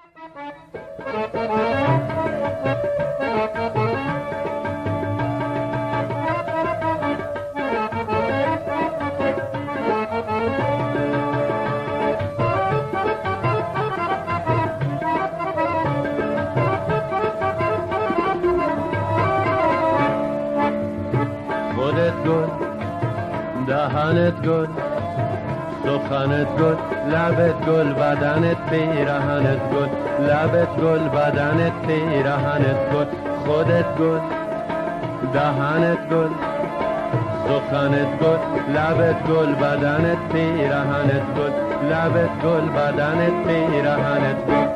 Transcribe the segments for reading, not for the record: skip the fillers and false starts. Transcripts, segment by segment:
دهنت گل، سخنت گل، لبت گل، بدنت پیرهنت گل، لبت گل، بدنت پیرهنت گل، خودت گل، دهنت گل، سخنت گل، لبت گل، بدنت پیرهنت گل، لبت گل، بدنت پیرهنت گل.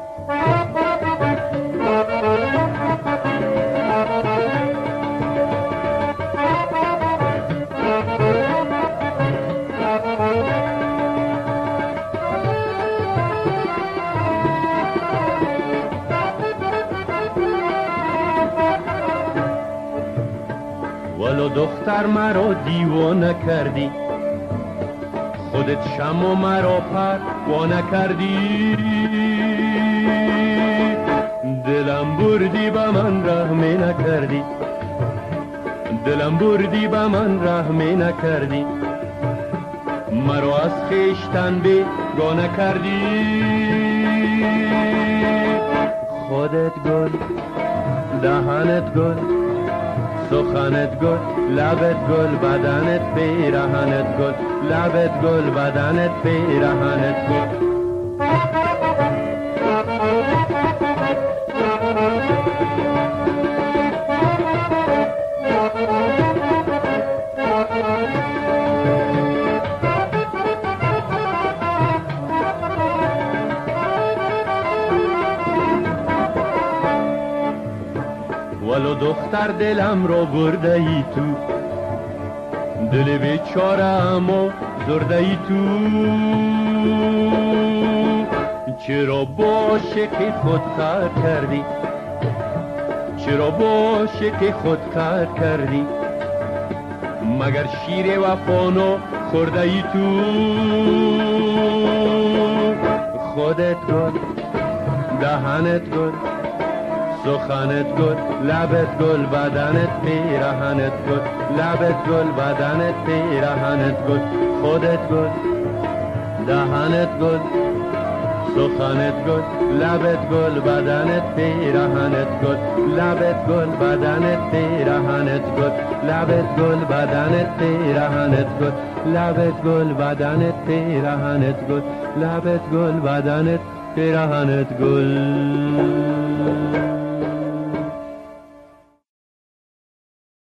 ولو دختر مرا دیوانه کردی، خودت شم و مرا پروانه کردی، دلم بردی به من رحمی نکردی، دلم بردی به من رحمی نکردی، مرا از خویشتن بیگانه کردی. خودت گل، دهنت گل، سخنت گل، لبت گل، بدنت پیرهنت گل، لبت گل، بدنت پیرهنت گل. ولو دختر دلم رو برده ای تو، دل بیچاره اما زرده ای تو، چرا باشه که خود کار کردی، چرا باشه که خود کار کردی، مگر شیر وفانو خورده ای تو. خودت گل، دهنت گل، سخنت گل، لبت گل، بدنت پیرهنت گل، لبت گل، بدنت پیرهنت گل. خودت گل، دهنت گل، سخنت گل، لبت گل، بدنت پیرهنت گل، لبت گل، بدنت پیرهنت گل، لبت گل، بدنت پیرهنت گل، لبت گل، بدنت پیرهنت گل، لبت گل، بدنت پیرهنت گل.